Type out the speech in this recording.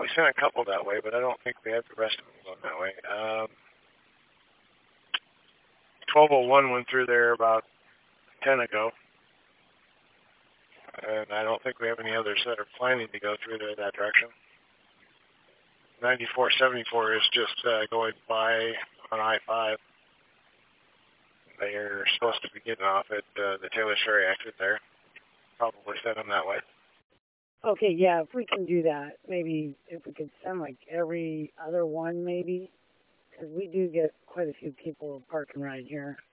sent a couple that way, but I don't think we have the rest of them going that way. 1201 went through there about 10 ago. And I don't think we have any others that are planning to go through there that direction. 9474 is just going by on I-5. They are supposed to be getting off at the Taylor Sherry exit there. Probably send them that way. Okay, yeah, if we can do that, maybe if we could send like every other one maybe, because we do get quite a few people parking right here.